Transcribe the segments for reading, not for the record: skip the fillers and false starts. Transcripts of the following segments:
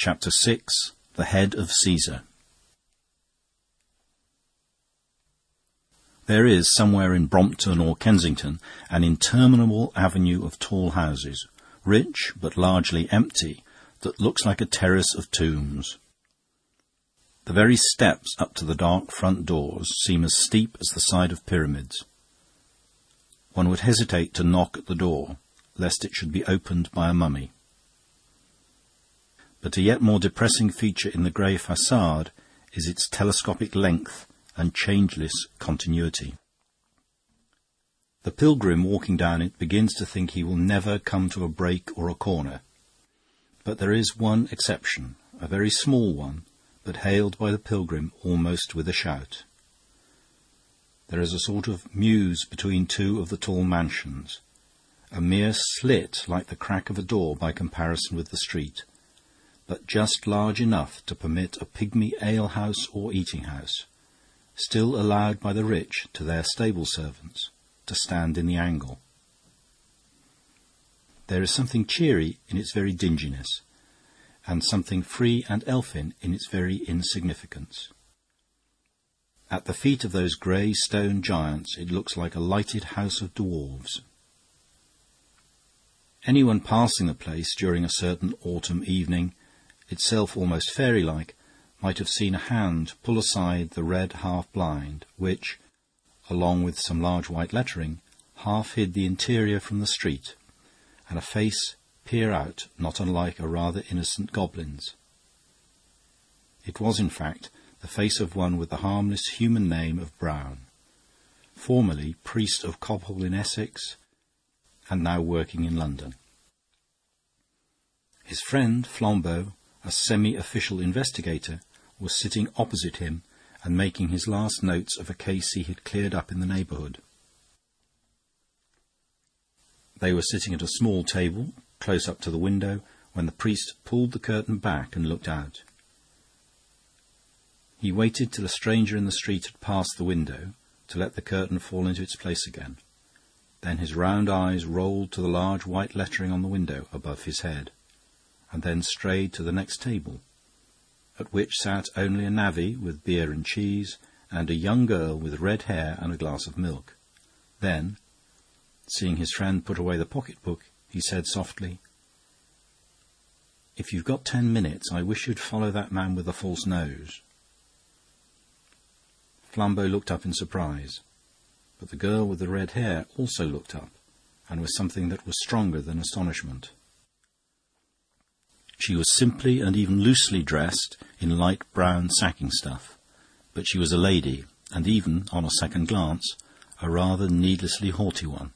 Chapter 6. The Head of Caesar. There is, somewhere in Brompton or Kensington, an interminable avenue of tall houses, rich but largely empty, that looks like a terrace of tombs. The very steps up to the dark front doors seem as steep as the side of pyramids. One would hesitate to knock at the door, lest it should be opened by a mummy. But a yet more depressing feature in the grey facade is its telescopic length and changeless continuity. The pilgrim walking down it begins to think he will never come to a break or a corner. But there is one exception, a very small one, but hailed by the pilgrim almost with a shout. There is a sort of mews between two of the tall mansions, a mere slit like the crack of a door by comparison with the street, but just large enough to permit a pygmy ale-house or eating-house, still allowed by the rich to their stable servants, to stand in the angle. There is something cheery in its very dinginess, and something free and elfin in its very insignificance. At the feet of those grey stone giants it looks like a lighted house of dwarves. Anyone passing the place during a certain autumn evening, itself almost fairy-like, might have seen a hand pull aside the red half-blind, which, along with some large white lettering, half hid the interior from the street, and a face peer out not unlike a rather innocent goblin's. It was, in fact, the face of one with the harmless human name of Brown, formerly priest of Cobhall in Essex, and now working in London. His friend Flambeau, a semi-official investigator, was sitting opposite him and making his last notes of a case he had cleared up in the neighbourhood. They were sitting at a small table, close up to the window, when the priest pulled the curtain back and looked out. He waited till a stranger in the street had passed the window to let the curtain fall into its place again. Then his round eyes rolled to the large white lettering on the window above his head, and then strayed to the next table, at which sat only a navvy with beer and cheese, and a young girl with red hair and a glass of milk. Then, seeing his friend put away the pocket-book, he said softly, "If you've got 10 minutes, I wish you'd follow that man with the false nose." Flambeau looked up in surprise, but the girl with the red hair also looked up, and with something that was stronger than astonishment. She was simply and even loosely dressed in light brown sacking stuff, but she was a lady, and even, on a second glance, a rather needlessly haughty one.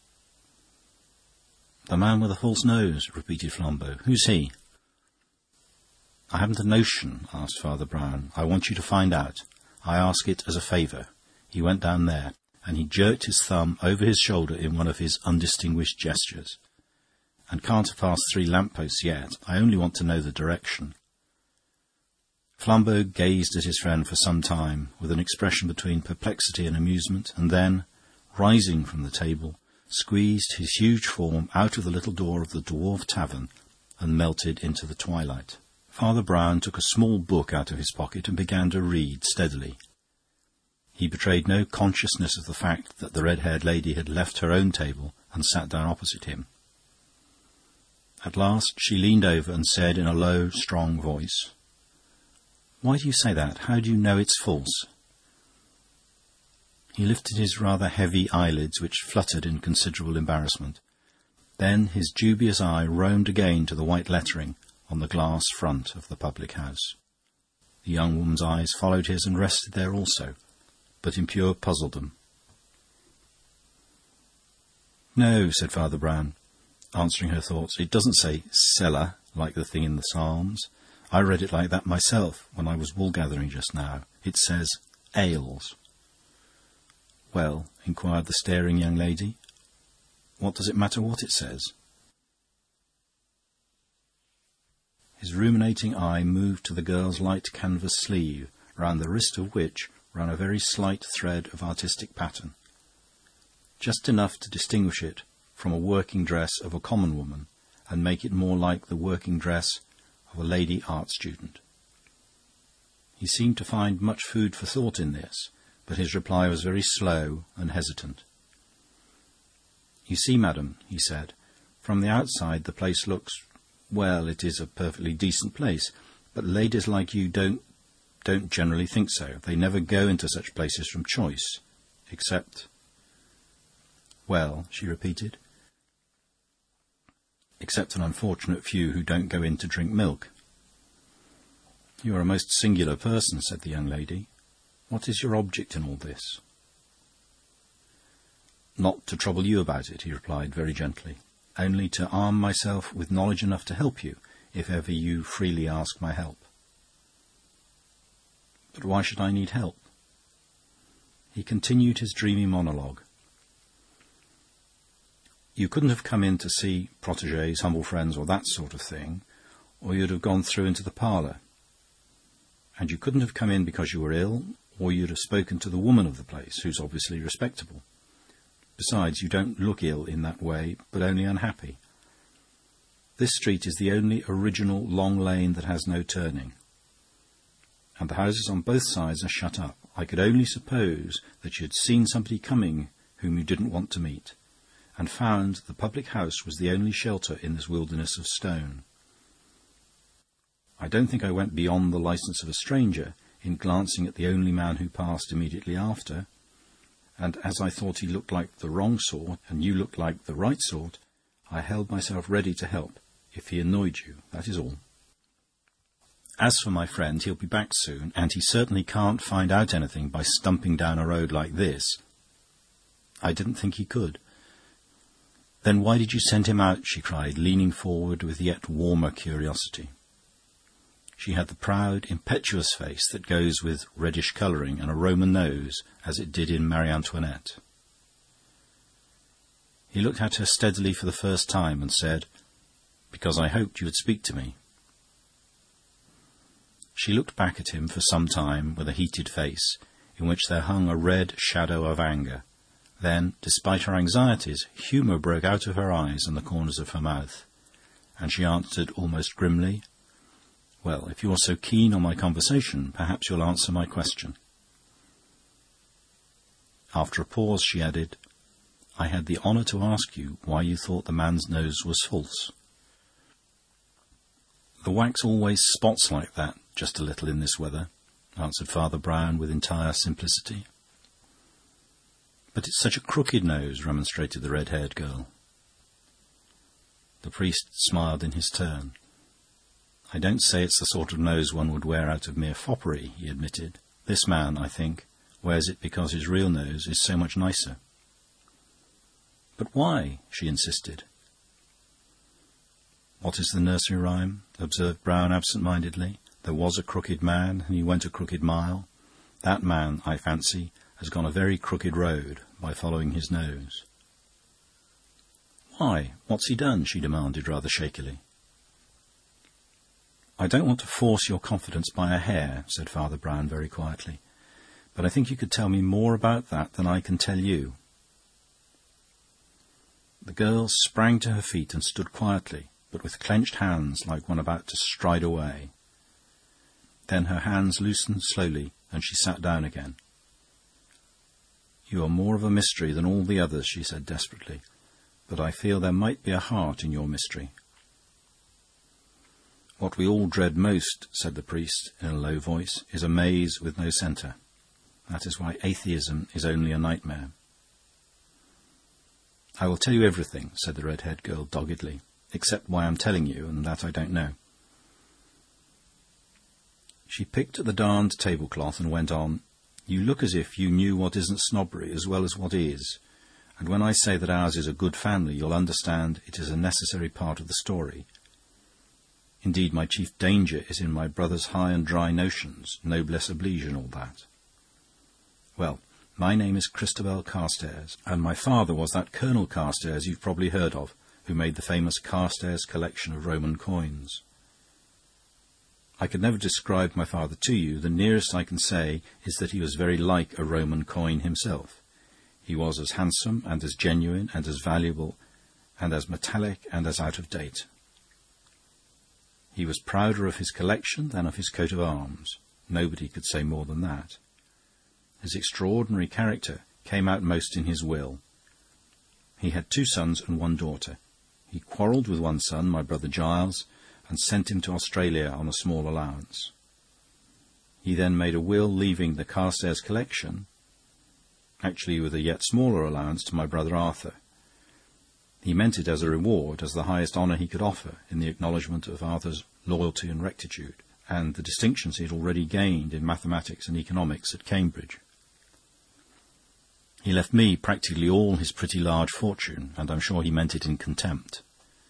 "The man with the false nose," repeated Flambeau. "Who's he?" "I haven't a notion," asked Father Brown. "I want you to find out. I ask it as a favour." He went down there, and he jerked his thumb over his shoulder in one of his undistinguished gestures. "And can't have passed 3 lamp-posts yet. I only want to know the direction." Flambeau gazed at his friend for some time, with an expression between perplexity and amusement, and then, rising from the table, squeezed his huge form out of the little door of the Dwarf Tavern and melted into the twilight. Father Brown took a small book out of his pocket and began to read steadily. He betrayed no consciousness of the fact that the red-haired lady had left her own table and sat down opposite him. At last she leaned over and said in a low, strong voice, "Why do you say that? How do you know it's false?" He lifted his rather heavy eyelids, which fluttered in considerable embarrassment. Then his dubious eye roamed again to the white lettering on the glass front of the public house. The young woman's eyes followed his and rested there also, but in pure puzzledom. "No," said Father Brown, answering her thoughts. "It doesn't say cellar, like the thing in the Psalms. I read it like that myself when I was wool-gathering just now. It says ales." "Well," inquired the staring young lady, "what does it matter what it says?" His ruminating eye moved to the girl's light canvas sleeve, round the wrist of which ran a very slight thread of artistic pattern, just enough to distinguish it from a working dress of a common woman, and make it more like the working dress of a lady art student. He seemed to find much food for thought in this, but his reply was very slow and hesitant. "You see, madam," he said, "from the outside the place looks... well, it is a perfectly decent place, but ladies like you don't generally think so. They never go into such places from choice, except..." "Well," she repeated. "Except an unfortunate few who don't go in to drink milk." "You are a most singular person," said the young lady. "What is your object in all this?" "Not to trouble you about it," he replied very gently. "Only to arm myself with knowledge enough to help you, if ever you freely ask my help." "But why should I need help?" He continued his dreamy monologue. "You couldn't have come in to see protégés, humble friends, or that sort of thing, or you'd have gone through into the parlour. And you couldn't have come in because you were ill, or you'd have spoken to the woman of the place, who's obviously respectable. Besides, you don't look ill in that way, but only unhappy. This street is the only original long lane that has no turning, and the houses on both sides are shut up. I could only suppose that you had seen somebody coming whom you didn't want to meet, and found the public house was the only shelter in this wilderness of stone. I don't think I went beyond the licence of a stranger in glancing at the only man who passed immediately after, and as I thought he looked like the wrong sort, and you looked like the right sort, I held myself ready to help, if he annoyed you, that is all. As for my friend, he'll be back soon, and he certainly can't find out anything by stumping down a road like this. I didn't think he could." "Then why did you send him out?" she cried, leaning forward with yet warmer curiosity. She had the proud, impetuous face that goes with reddish colouring and a Roman nose, as it did in Marie Antoinette. He looked at her steadily for the first time and said, "Because I hoped you would speak to me." She looked back at him for some time with a heated face, in which there hung a red shadow of anger. Then, despite her anxieties, humour broke out of her eyes and the corners of her mouth, and she answered almost grimly, "Well, if you are so keen on my conversation, perhaps you'll answer my question." After a pause, she added, "I had the honour to ask you why you thought the man's nose was false." "The wax always spots like that, just a little in this weather," answered Father Brown with entire simplicity. "But it's such a crooked nose," remonstrated the red-haired girl. The priest smiled in his turn. "I don't say it's the sort of nose one would wear out of mere foppery," he admitted. "This man, I think, wears it because his real nose is so much nicer." "But why?" she insisted. "What is the nursery rhyme?" observed Brown absent-mindedly. "There was a crooked man, and he went a crooked mile. That man, I fancy, has gone a very crooked road by following his nose." "Why? What's he done?" she demanded rather shakily. "I don't want to force your confidence by a hair," said Father Brown very quietly, "but I think you could tell me more about that than I can tell you." The girl sprang to her feet and stood quietly, but with clenched hands like one about to stride away. Then her hands loosened slowly, and she sat down again. "You are more of a mystery than all the others," she said desperately, "but I feel there might be a heart in your mystery." "What we all dread most," said the priest in a low voice, "is a maze with no centre. That is why atheism is only a nightmare." "I will tell you everything," said the red-haired girl doggedly, "except why I'm telling you, and that I don't know." She picked at the darned tablecloth and went on, "You look as if you knew what isn't snobbery as well as what is, and when I say that ours is a good family, you'll understand it is a necessary part of the story. Indeed, my chief danger is in my brother's high and dry notions, noblesse oblige and all that. Well, my name is Christabel Carstairs, and my father was that Colonel Carstairs you've probably heard of, who made the famous Carstairs collection of Roman coins. I could never describe my father to you. The nearest I can say is that he was very like a Roman coin himself. He was as handsome and as genuine and as valuable and as metallic and as out of date. He was prouder of his collection than of his coat of arms. Nobody could say more than that. His extraordinary character came out most in his will. He had 2 sons and 1 daughter. He quarrelled with one son, my brother Giles, and sent him to Australia on a small allowance. He then made a will leaving the Carstairs collection, actually with a yet smaller allowance, to my brother Arthur. He meant it as a reward, as the highest honour he could offer in the acknowledgment of Arthur's loyalty and rectitude, and the distinctions he had already gained in mathematics and economics at Cambridge. He left me practically all his pretty large fortune, and I'm sure he meant it in contempt.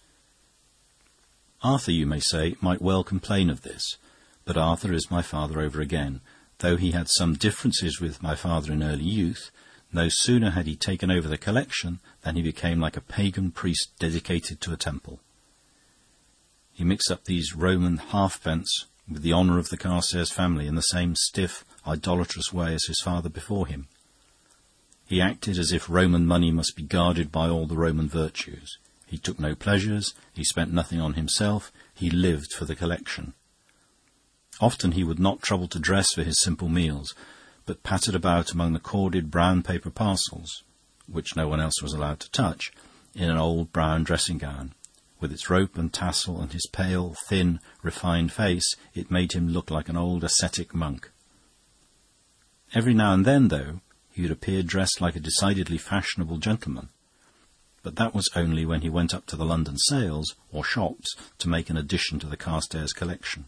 Arthur, you may say, might well complain of this, but Arthur is my father over again. Though he had some differences with my father in early youth, no sooner had he taken over the collection than he became like a pagan priest dedicated to a temple. He mixed up these Roman halfpence with the honour of the Carstairs family in the same stiff, idolatrous way as his father before him. He acted as if Roman money must be guarded by all the Roman virtues. He took no pleasures, he spent nothing on himself, he lived for the collection. Often he would not trouble to dress for his simple meals, but pattered about among the corded brown paper parcels, which no one else was allowed to touch, in an old brown dressing-gown. With its rope and tassel and his pale, thin, refined face, it made him look like an old ascetic monk. Every now and then, though, he would appear dressed like a decidedly fashionable gentleman, but that was only when he went up to the London sales or shops to make an addition to the Carstairs collection.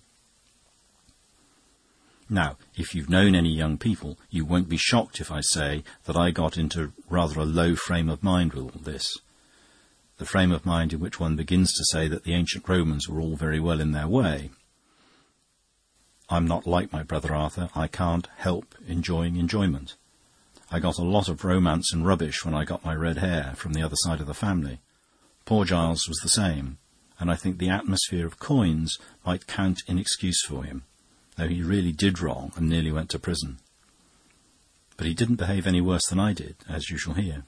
Now, if you've known any young people, you won't be shocked if I say that I got into rather a low frame of mind with all this. The frame of mind in which one begins to say that the ancient Romans were all very well in their way. I'm not like my brother Arthur. I can't help enjoying enjoyment. I got a lot of romance and rubbish when I got my red hair from the other side of the family. Poor Giles was the same, and I think the atmosphere of coins might count in excuse for him, though he really did wrong and nearly went to prison. But he didn't behave any worse than I did, as you shall hear.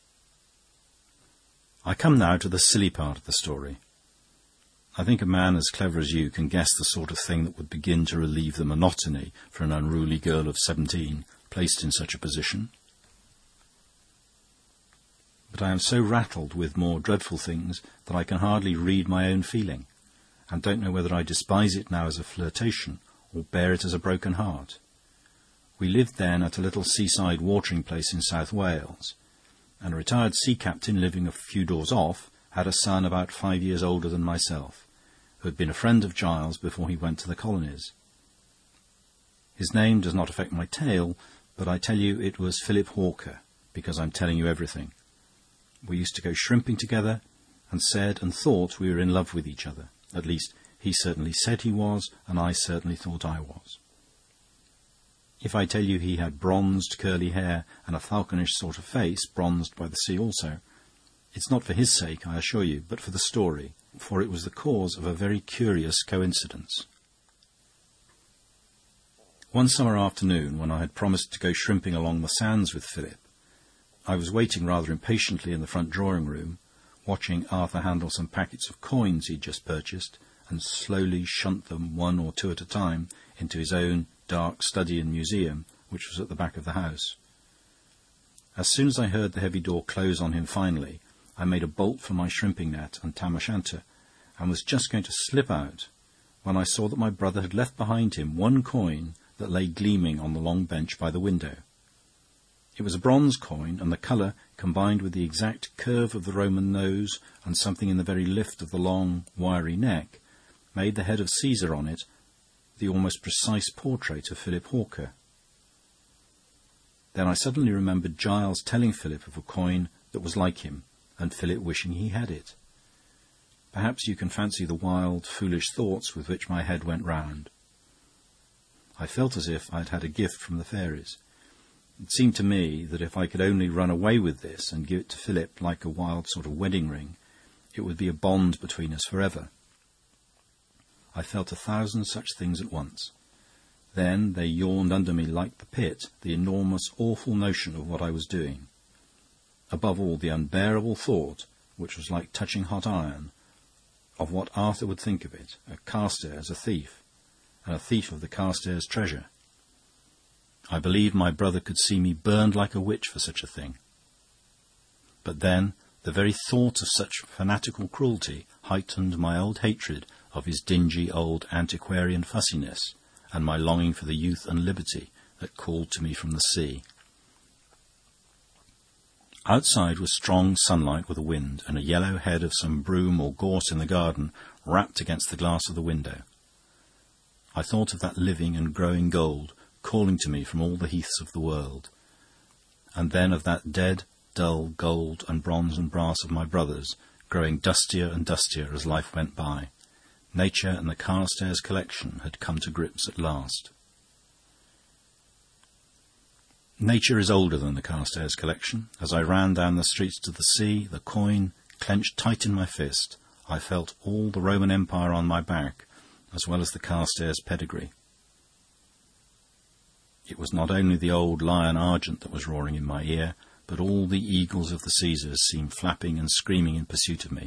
I come now to the silly part of the story. I think a man as clever as you can guess the sort of thing that would begin to relieve the monotony for an unruly girl of 17 placed in such a position. But I am so rattled with more dreadful things that I can hardly read my own feeling, and don't know whether I despise it now as a flirtation or bear it as a broken heart. We lived then at a little seaside watering place in South Wales, and a retired sea captain living a few doors off had a son about 5 years older than myself, who had been a friend of Giles before he went to the colonies. His name does not affect my tale, but I tell you it was Philip Hawker, because I'm telling you everything. We used to go shrimping together, and said and thought we were in love with each other. At least, he certainly said he was, and I certainly thought I was. If I tell you he had bronzed curly hair and a falconish sort of face, bronzed by the sea also, it's not for his sake, I assure you, but for the story, for it was the cause of a very curious coincidence. One summer afternoon, when I had promised to go shrimping along the sands with Philip, I was waiting rather impatiently in the front drawing-room, watching Arthur handle some packets of coins he'd just purchased, and slowly shunt them 1 or 2 at a time into his own dark study and museum, which was at the back of the house. As soon as I heard the heavy door close on him finally, I made a bolt for my shrimping net and tam o' shanter, and was just going to slip out, when I saw that my brother had left behind him 1 coin that lay gleaming on the long bench by the window. It was a bronze coin, and the colour, combined with the exact curve of the Roman nose and something in the very lift of the long, wiry neck, made the head of Caesar on it the almost precise portrait of Philip Hawker. Then I suddenly remembered Giles telling Philip of a coin that was like him, and Philip wishing he had it. Perhaps you can fancy the wild, foolish thoughts with which my head went round. I felt as if I had had a gift from the fairies. It seemed to me that if I could only run away with this and give it to Philip like a wild sort of wedding ring, it would be a bond between us forever. I felt 1,000 such things at once. Then they yawned under me like the pit, the enormous, awful notion of what I was doing. Above all, the unbearable thought, which was like touching hot iron, of what Arthur would think of it, a Carstairs, a thief, and a thief of the Carstairs treasure. I believed my brother could see me burned like a witch for such a thing. But then the very thought of such fanatical cruelty heightened my old hatred of his dingy old antiquarian fussiness, and my longing for the youth and liberty that called to me from the sea. Outside was strong sunlight with a wind, and a yellow head of some broom or gorse in the garden rapped against the glass of the window. I thought of that living and growing gold calling to me from all the heaths of the world, and then of that dead, dull gold and bronze and brass of my brothers, growing dustier and dustier as life went by. Nature and the Carstairs collection had come to grips at last. Nature is older than the Carstairs collection. As I ran down the streets to the sea, the coin clenched tight in my fist, I felt all the Roman Empire on my back, as well as the Carstairs pedigree. It was not only the old lion argent that was roaring in my ear, but all the eagles of the Caesars seemed flapping and screaming in pursuit of me.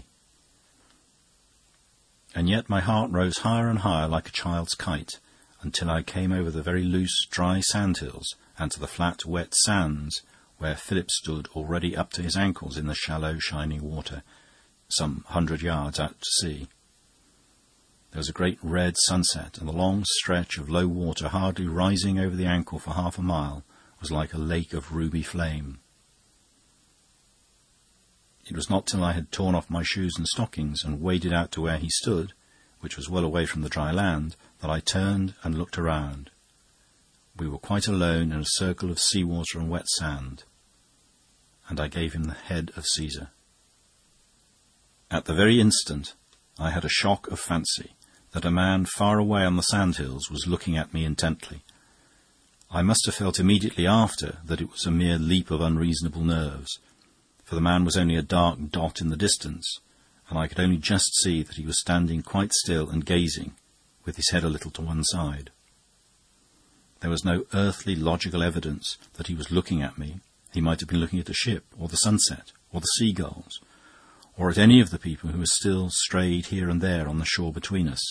And yet my heart rose higher and higher like a child's kite, until I came over the very loose, dry sandhills and to the flat, wet sands, where Philip stood already up to his ankles in the shallow, shining water, some 100 yards out to sea. There was a great red sunset, and the long stretch of low water, hardly rising over the ankle for half a mile, was like a lake of ruby flame. It was not till I had torn off my shoes and stockings and waded out to where he stood, which was well away from the dry land, that I turned and looked around. We were quite alone in a circle of sea-water and wet sand, and I gave him the head of Caesar. At the very instant, I had a shock of fancy that a man far away on the sandhills was looking at me intently. I must have felt immediately after that it was a mere leap of unreasonable nerves, for the man was only a dark dot in the distance, and I could only just see that he was standing quite still and gazing, with his head a little to one side. There was no earthly logical evidence that he was looking at me. He might have been looking at a ship, or the sunset, or the seagulls, or at any of the people who were still strayed here and there on the shore between us.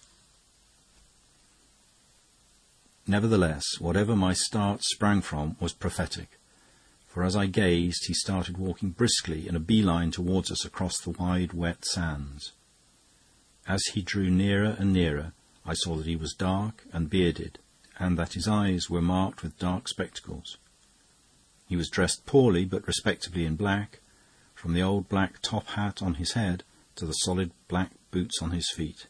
Nevertheless, whatever my start sprang from was prophetic, for as I gazed, he started walking briskly in a bee-line towards us across the wide, wet sands. As he drew nearer and nearer, I saw that he was dark and bearded, and that his eyes were marked with dark spectacles. He was dressed poorly but respectably in black, from the old black top hat on his head to the solid black boots on his feet.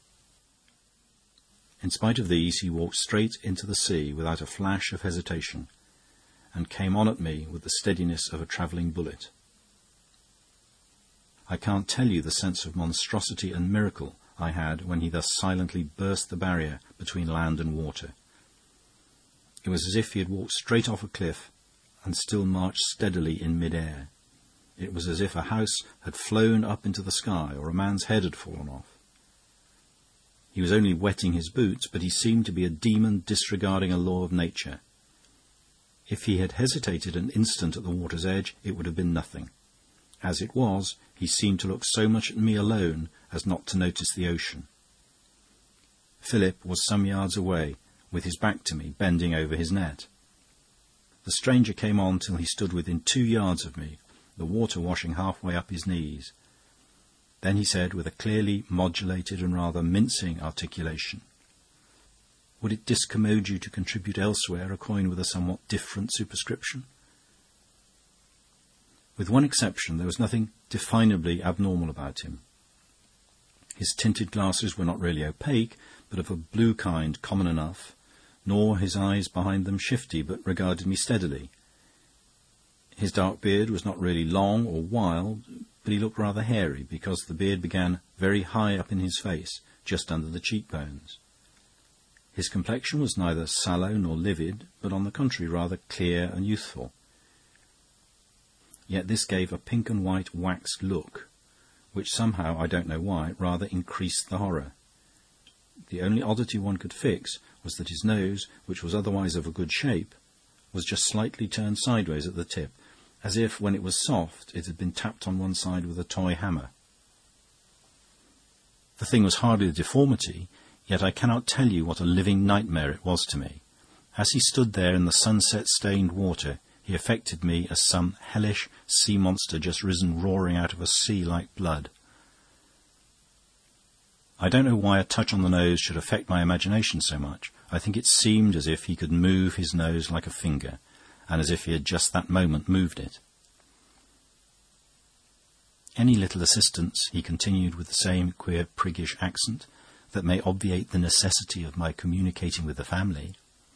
In spite of these, he walked straight into the sea without a flash of hesitation, and came on at me with the steadiness of a travelling bullet. I can't tell you the sense of monstrosity and miracle I had when he thus silently burst the barrier between land and water. It was as if he had walked straight off a cliff and still marched steadily in mid-air. It was as if a house had flown up into the sky, or a man's head had fallen off. He was only wetting his boots, but he seemed to be a demon disregarding a law of nature. If he had hesitated an instant at the water's edge, it would have been nothing. As it was, he seemed to look so much at me alone as not to notice the ocean. Philip was some yards away, with his back to me, bending over his net. The stranger came on till he stood within 2 yards of me, the water washing halfway up his knees. Then he said, with a clearly modulated and rather mincing articulation, "Would it discommode you to contribute elsewhere a coin with a somewhat different superscription?" With one exception, there was nothing definably abnormal about him. His tinted glasses were not really opaque, but of a blue kind common enough, nor his eyes behind them shifty, but regarded me steadily. His dark beard was not really long or wild, but he looked rather hairy, because the beard began very high up in his face, just under the cheekbones. His complexion was neither sallow nor livid, but on the contrary rather clear and youthful. Yet this gave a pink and white waxed look, which somehow, I don't know why, rather increased the horror. The only oddity one could fix was that his nose, which was otherwise of a good shape, was just slightly turned sideways at the tip, as if, when it was soft, it had been tapped on one side with a toy hammer. The thing was hardly a deformity, yet I cannot tell you what a living nightmare it was to me. As he stood there in the sunset-stained water, he affected me as some hellish sea monster just risen roaring out of a sea like blood. I don't know why a touch on the nose should affect my imagination so much. I think it seemed as if he could move his nose like a finger, and as if he had just that moment moved it. Any little assistance, he continued with the same queer priggish accent, that may obviate the necessity of my communicating with the family.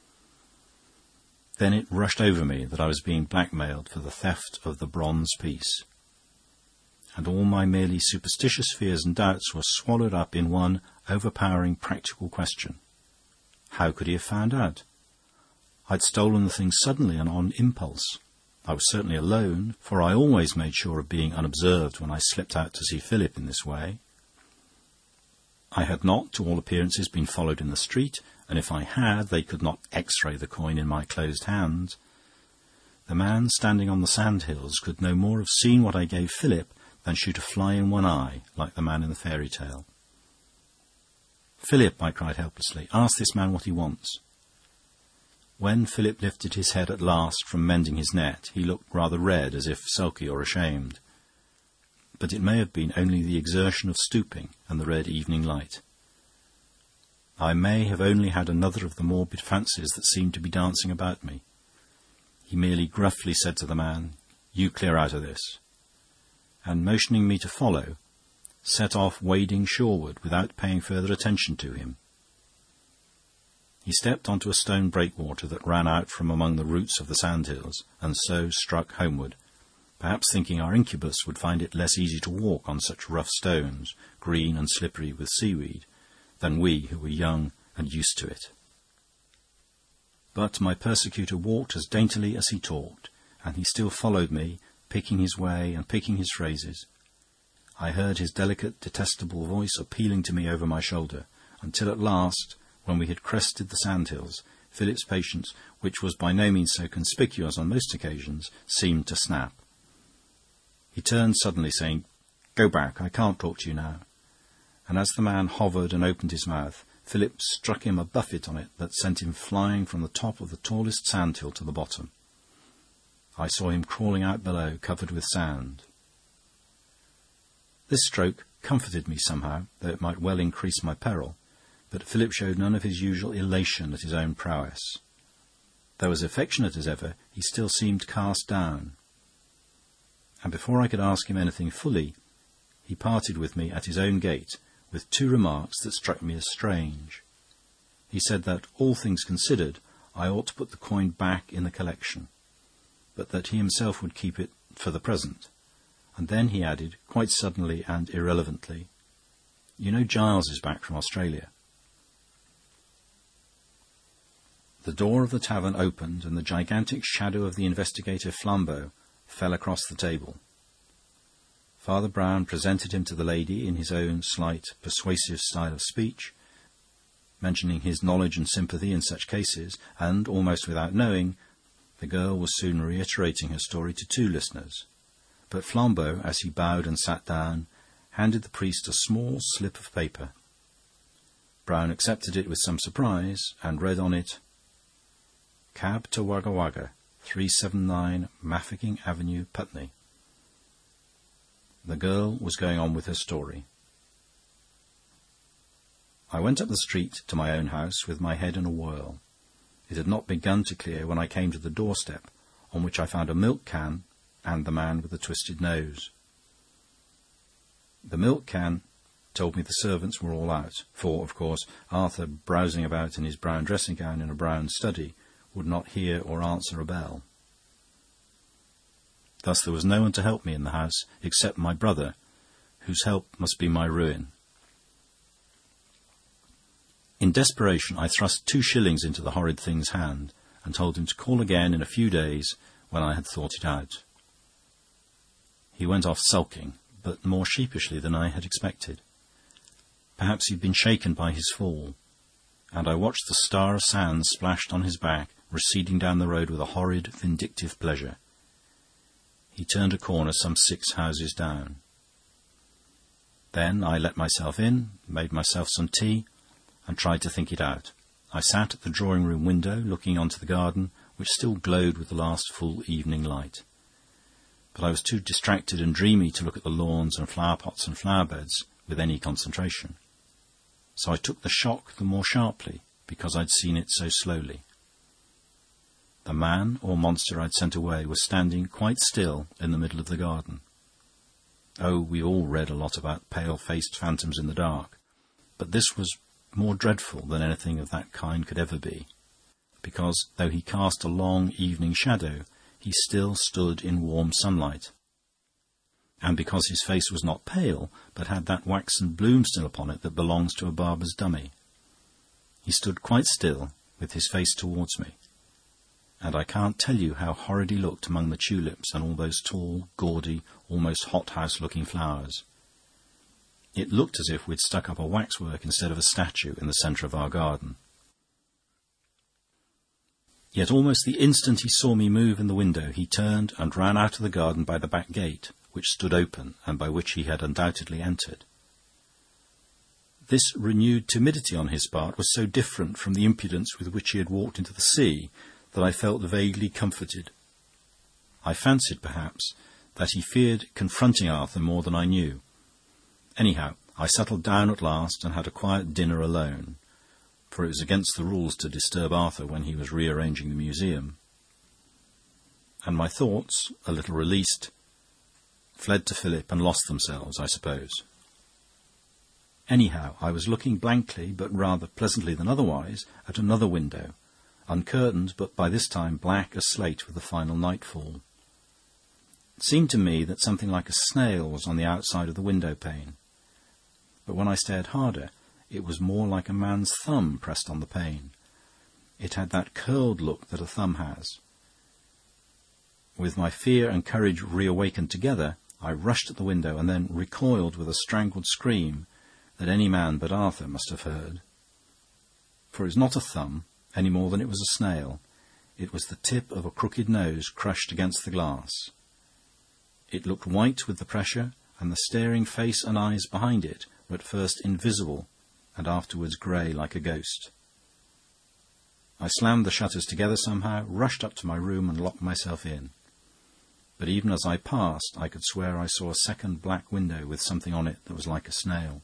Then it rushed over me that I was being blackmailed for the theft of the bronze piece. And all my merely superstitious fears and doubts were swallowed up in one overpowering practical question. How could he have found out? I'd stolen the thing suddenly and on impulse. I was certainly alone, for I always made sure of being unobserved when I slipped out to see Philip in this way. I had not, to all appearances, been followed in the street, and if I had, they could not X-ray the coin in my closed hand. The man standing on the sandhills could no more have seen what I gave Philip than shoot a fly in one eye, like the man in the fairy tale. "Philip," I cried helplessly, "ask this man what he wants." When Philip lifted his head at last from mending his net, he looked rather red, as if sulky or ashamed. But it may have been only the exertion of stooping and the red evening light. I may have only had another of the morbid fancies that seemed to be dancing about me. He merely gruffly said to the man, "You clear out of this," and motioning me to follow, set off wading shoreward without paying further attention to him. He stepped onto a stone breakwater that ran out from among the roots of the sandhills, and so struck homeward, perhaps thinking our incubus would find it less easy to walk on such rough stones, green and slippery with seaweed, than we who were young and used to it. But my persecutor walked as daintily as he talked, and he still followed me, picking his way and picking his phrases. I heard his delicate, detestable voice appealing to me over my shoulder, until at last, when we had crested the sandhills, Philip's patience, which was by no means so conspicuous on most occasions, seemed to snap. He turned suddenly, saying, "Go back, I can't talk to you now." And as the man hovered and opened his mouth, Philip struck him a buffet on it that sent him flying from the top of the tallest sandhill to the bottom. I saw him crawling out below, covered with sand. This stroke comforted me somehow, though it might well increase my peril, but Philip showed none of his usual elation at his own prowess. Though as affectionate as ever, he still seemed cast down. And before I could ask him anything fully, he parted with me at his own gate, with two remarks that struck me as strange. He said that, all things considered, I ought to put the coin back in the collection, but that he himself would keep it for the present. And then he added, quite suddenly and irrelevantly, "You know Giles is back from Australia." The door of the tavern opened, and the gigantic shadow of the investigator Flambeau fell across the table. Father Brown presented him to the lady in his own slight, persuasive style of speech, mentioning his knowledge and sympathy in such cases, and, almost without knowing, the girl was soon reiterating her story to two listeners. But Flambeau, as he bowed and sat down, handed the priest a small slip of paper. Brown accepted it with some surprise, and read on it, "Cab to Wagga Wagga, 379 Mafeking Avenue, Putney." The girl was going on with her story. I went up the street to my own house with my head in a whirl. It had not begun to clear when I came to the doorstep, on which I found a milk can and the man with the twisted nose. The milk can told me the servants were all out, for, of course, Arthur, browsing about in his brown dressing-gown in a brown study, would not hear or answer a bell. Thus there was no one to help me in the house except my brother, whose help must be my ruin. In desperation, I thrust 2 shillings into the horrid thing's hand and told him to call again in a few days when I had thought it out. He went off sulking, but more sheepishly than I had expected. Perhaps he'd been shaken by his fall, and I watched the star of sand splashed on his back, receding down the road with a horrid, vindictive pleasure. He turned a corner some 6 houses down. Then I let myself in, made myself some tea, and tried to think it out. I sat at the drawing-room window, looking onto the garden, which still glowed with the last full evening light. But I was too distracted and dreamy to look at the lawns and flower-pots and flower-beds with any concentration. So I took the shock the more sharply, because I'd seen it so slowly. The man or monster I'd sent away was standing quite still in the middle of the garden. Oh, we all read a lot about pale-faced phantoms in the dark, but this was more dreadful than anything of that kind could ever be, because, though he cast a long evening shadow, he still stood in warm sunlight, and because his face was not pale, but had that waxen bloom still upon it that belongs to a barber's dummy. He stood quite still, with his face towards me, and I can't tell you how horrid he looked among the tulips and all those tall, gaudy, almost hothouse-looking flowers. It looked as if we'd stuck up a waxwork instead of a statue in the centre of our garden. Yet almost the instant he saw me move in the window, he turned and ran out of the garden by the back gate, which stood open and by which he had undoubtedly entered. This renewed timidity on his part was so different from the impudence with which he had walked into the sea that I felt vaguely comforted. I fancied, perhaps, that he feared confronting Arthur more than I knew. Anyhow, I settled down at last and had a quiet dinner alone, for it was against the rules to disturb Arthur when he was rearranging the museum. And my thoughts, a little released, fled to Philip and lost themselves, I suppose. Anyhow, I was looking blankly, but rather pleasantly than otherwise, at another window, uncurtained, but by this time black as slate with the final nightfall. It seemed to me that something like a snail was on the outside of the window-pane, but when I stared harder, it was more like a man's thumb pressed on the pane. It had that curled look that a thumb has. With my fear and courage reawakened together, I rushed at the window and then recoiled with a strangled scream that any man but Arthur must have heard. For it was not a thumb, any more than it was a snail. It was the tip of a crooked nose crushed against the glass. It looked white with the pressure, and the staring face and eyes behind it were at first invisible and afterwards grey like a ghost. I slammed the shutters together somehow, rushed up to my room and locked myself in. But even as I passed, I could swear I saw a second black window with something on it that was like a snail.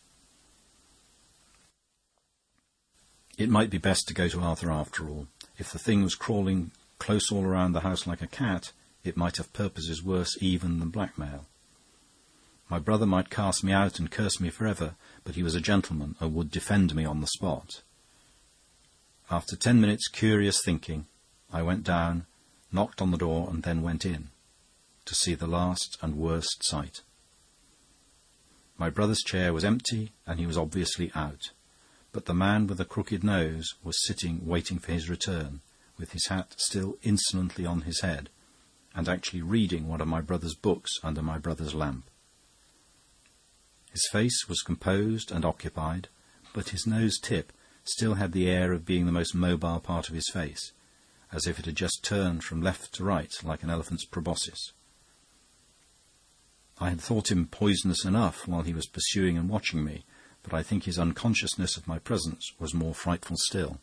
It might be best to go to Arthur after all. If the thing was crawling close all around the house like a cat, it might have purposes worse even than blackmail. My brother might cast me out and curse me forever, but he was a gentleman and would defend me on the spot. After 10 minutes' curious thinking, I went down, knocked on the door, and then went in, to see the last and worst sight. My brother's chair was empty, and he was obviously out, but the man with the crooked nose was sitting waiting for his return, with his hat still insolently on his head, and actually reading one of my brother's books under my brother's lamp. His face was composed and occupied, but his nose tip still had the air of being the most mobile part of his face, as if it had just turned from left to right like an elephant's proboscis. I had thought him poisonous enough while he was pursuing and watching me, but I think his unconsciousness of my presence was more frightful still.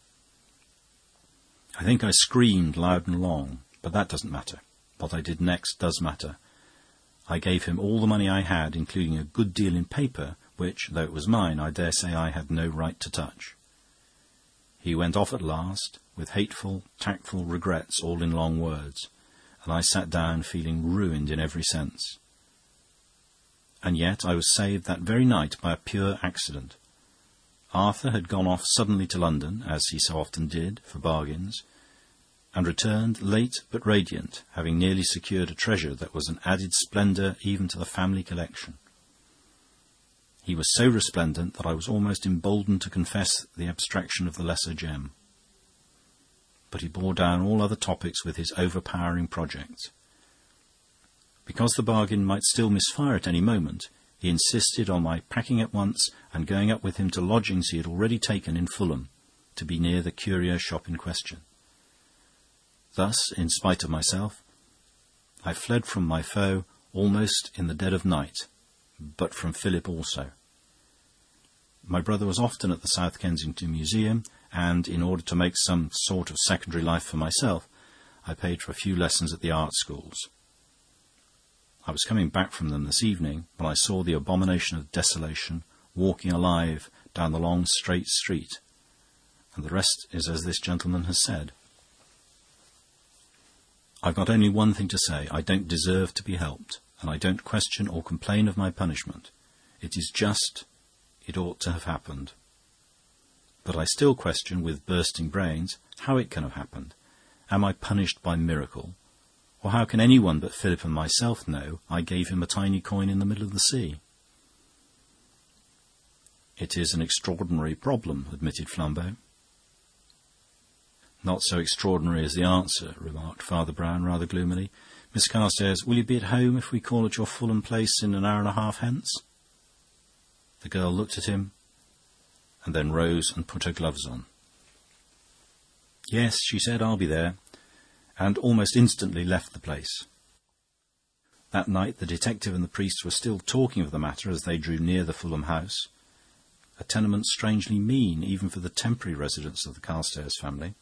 I think I screamed loud and long, but that doesn't matter. What I did next does matter. I gave him all the money I had, including a good deal in paper, which, though it was mine, I dare say I had no right to touch. He went off at last, with hateful, tactful regrets all in long words, and I sat down feeling ruined in every sense. And yet I was saved that very night by a pure accident. Arthur had gone off suddenly to London, as he so often did, for bargains, and returned late but radiant, having nearly secured a treasure that was an added splendour even to the family collection. He was so resplendent that I was almost emboldened to confess the abstraction of the lesser gem. But he bore down all other topics with his overpowering project. Because the bargain might still misfire at any moment, he insisted on my packing at once and going up with him to lodgings he had already taken in Fulham, to be near the curio shop in question. Thus, in spite of myself, I fled from my foe almost in the dead of night, but from Philip also. My brother was often at the South Kensington Museum, and in order to make some sort of secondary life for myself, I paid for a few lessons at the art schools. I was coming back from them this evening when I saw the abomination of desolation walking alive down the long straight street, and the rest is as this gentleman has said. I've got only one thing to say. I don't deserve to be helped, and I don't question or complain of my punishment. It is just, it ought to have happened. But I still question, with bursting brains, how it can have happened. Am I punished by miracle? Or how can anyone but Philip and myself know I gave him a tiny coin in the middle of the sea? It is an extraordinary problem, admitted Flambeau. Not so extraordinary as the answer, remarked Father Brown rather gloomily. Miss Carstairs, will you be at home if we call at your Fulham place in an hour and a half hence? The girl looked at him, and then rose and put her gloves on. Yes, she said, I'll be there, and almost instantly left the place. That night the detective and the priest were still talking of the matter as they drew near the Fulham house, a tenement strangely mean even for the temporary residence of the Carstairs family.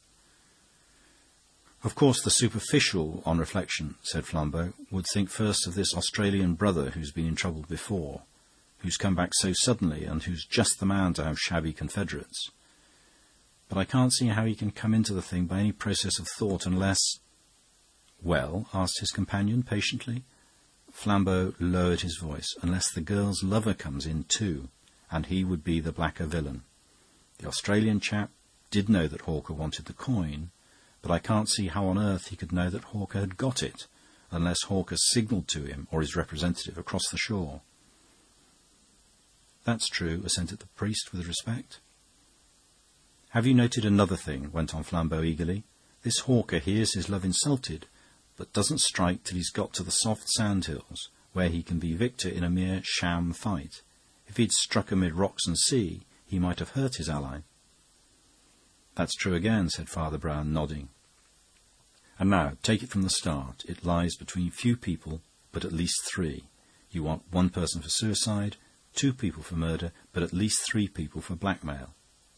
Of course, the superficial, on reflection, said Flambeau, would think first of this Australian brother who's been in trouble before, who's come back so suddenly, and who's just the man to have shabby confederates. But I can't see how he can come into the thing by any process of thought unless... Well, asked his companion patiently. Flambeau lowered his voice. Unless the girl's lover comes in too, and he would be the blacker villain. The Australian chap did know that Hawker wanted the coin, but I can't see how on earth he could know that Hawker had got it, unless Hawker signalled to him or his representative across the shore. That's true, assented the priest with respect. Have you noted another thing, went on Flambeau eagerly. This Hawker hears his love insulted, but doesn't strike till he's got to the soft sandhills, where he can be victor in a mere sham fight. If he'd struck amid rocks and sea, he might have hurt his ally. That's true again, said Father Brown, nodding. And now, take it from the start. It lies between few people, but at least three. You want one person for suicide, 2 people for murder, but at least 3 people for blackmail.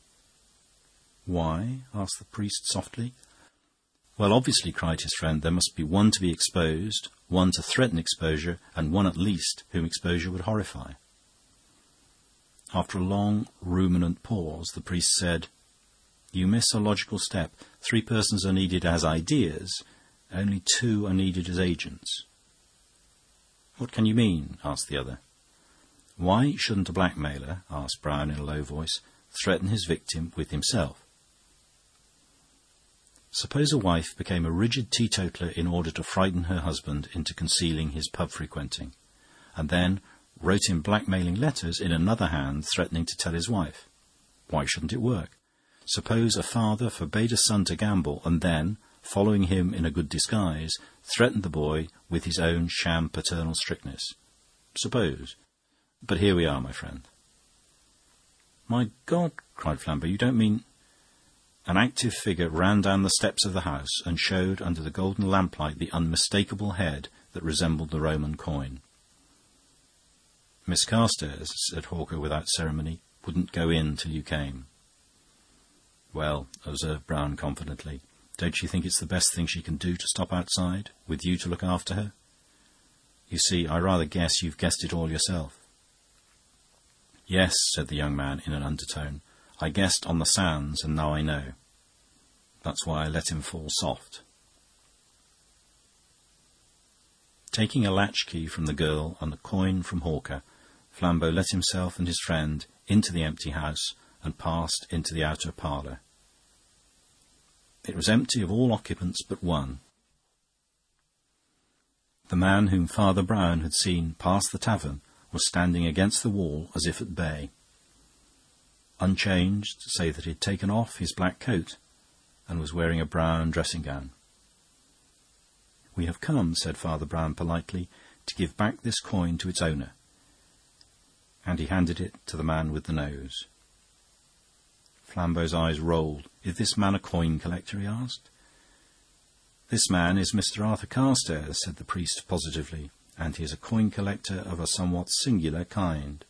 Why? Asked the priest softly. Well, obviously, cried his friend, there must be one to be exposed, one to threaten exposure, and one at least whom exposure would horrify. After a long, ruminant pause, the priest said, You miss a logical step. 3 persons are needed as ideas, only 2 are needed as agents. What can you mean? Asked the other. Why shouldn't a blackmailer, asked Brown in a low voice, threaten his victim with himself? Suppose a wife became a rigid teetotaler in order to frighten her husband into concealing his pub frequenting, and then wrote him blackmailing letters in another hand threatening to tell his wife. Why shouldn't it work? Suppose a father forbade a son to gamble and then, following him in a good disguise, threatened the boy with his own sham paternal strictness. Suppose. But here we are, my friend. My God, cried Flambeau, you don't mean... An active figure ran down the steps of the house and showed under the golden lamplight the unmistakable head that resembled the Roman coin. Miss Carstairs, said Hawker without ceremony, wouldn't go in till you came. Well, observed Brown confidently, don't you think it's the best thing she can do to stop outside, with you to look after her? You see, I rather guess you've guessed it all yourself. Yes, said the young man in an undertone. I guessed on the sands, and now I know. That's why I let him fall soft. Taking a latchkey from the girl and a coin from Hawker, Flambeau let himself and his friend into the empty house and passed into the outer parlour. It was empty of all occupants but one. The man whom Father Brown had seen pass the tavern was standing against the wall as if at bay. Unchanged, save that he had taken off his black coat and was wearing a brown dressing-gown. "We have come," said Father Brown politely, "to give back this coin to its owner." And he handed it to the man with the nose. Flambeau's eyes rolled. "Is this man a coin collector?" he asked. "This man is Mr. Arthur Carstairs," said the priest positively. and he is a coin collector of a somewhat singular kind."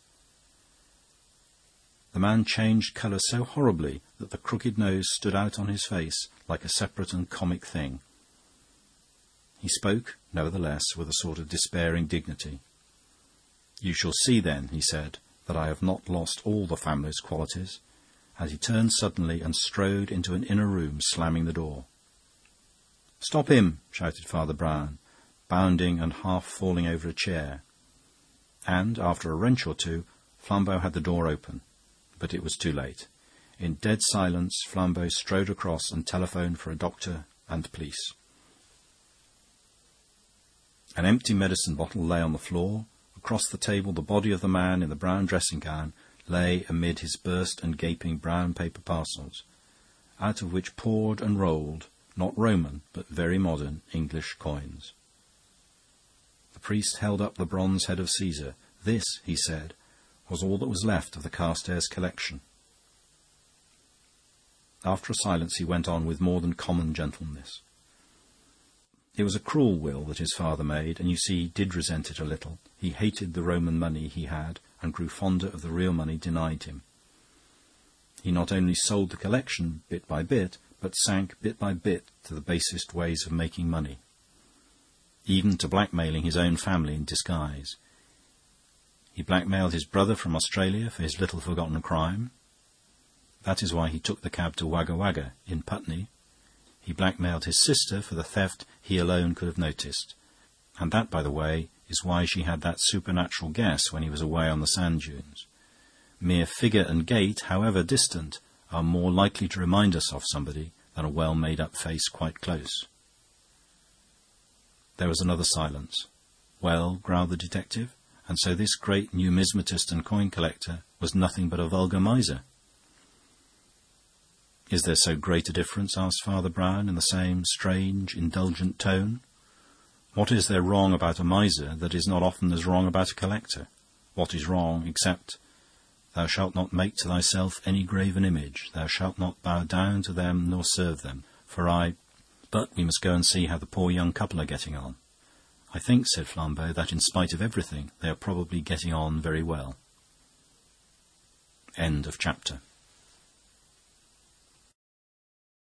The man changed colour so horribly that the crooked nose stood out on his face like a separate and comic thing. He spoke, nevertheless, with a sort of despairing dignity. "You shall see, then," he said, "that I have not lost all the family's qualities," and he turned suddenly and strode into an inner room, slamming the door. "Stop him!" shouted Father Brown, bounding and half falling over a chair. And, after a wrench or two, Flambeau had the door open. But it was too late. In dead silence, Flambeau strode across and telephoned for a doctor and police. An empty medicine bottle lay on the floor. Across the table, the body of the man in the brown dressing-gown lay amid his burst and gaping brown paper parcels, out of which poured and rolled, not Roman, but very modern, English coins. The priest held up the bronze head of Caesar. This, he said, was all that was left of the Carstairs collection. After a silence, he went on with more than common gentleness. "It was a cruel will that his father made, and you see he did resent it a little. He hated the Roman money he had, and grew fonder of the real money denied him. He not only sold the collection bit by bit, but sank bit by bit to the basest ways of making money, even to blackmailing his own family in disguise. He blackmailed his brother from Australia for his little forgotten crime. That is why he took the cab to Wagga Wagga in Putney. He blackmailed his sister for the theft he alone could have noticed. And that, by the way, is why she had that supernatural guess when he was away on the sand dunes. Mere figure and gait, however distant, are more likely to remind us of somebody than a well-made-up face quite close." There was another silence. "Well," growled the detective, "and so this great numismatist and coin collector was nothing but a vulgar miser." "Is there so great a difference?" asked Father Brown in the same strange, indulgent tone. "What is there wrong about a miser that is not often as wrong about a collector? What is wrong, except, 'Thou shalt not make to thyself any graven image, thou shalt not bow down to them nor serve them, for I—' But we must go and see how the poor young couple are getting on." "I think," said Flambeau, "that in spite of everything, they are probably getting on very well." End of chapter.